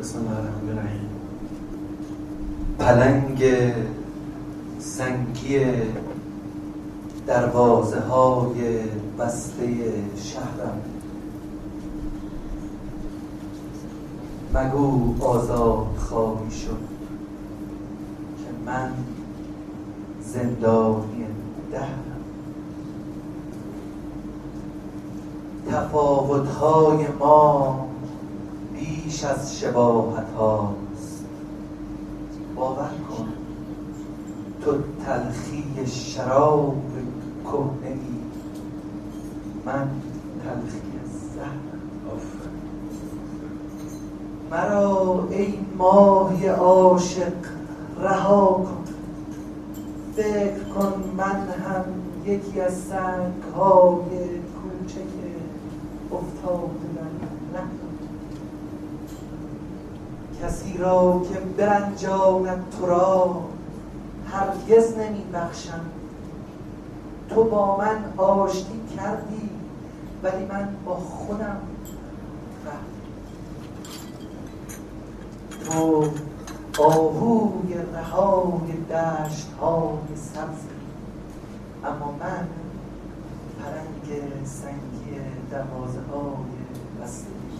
بسم الله الرحمن الرحیم. پلنگ سنگی دروازه های بسته شهرم، مگو آزاد خواهی شد که من زندانی دهرم. تفاوت‌های ما بیش از شباهت هاست. باور کن تو تلخی شراب کهنه‌ای، من تلخی زهرم. مرا ای ماهی عاشق رها کن، فکر کن من هم یکی از سنگ‌های کوچک افتاده در نهرم. کسی را که برنجاند تو را هرگز نمی بخشم. تو با من آشتی کردی ولی من با خودم رفتم. تو آهوی رهای دشت‌های سبزی، اما من پلنگ سنگی دروازه‌های بسته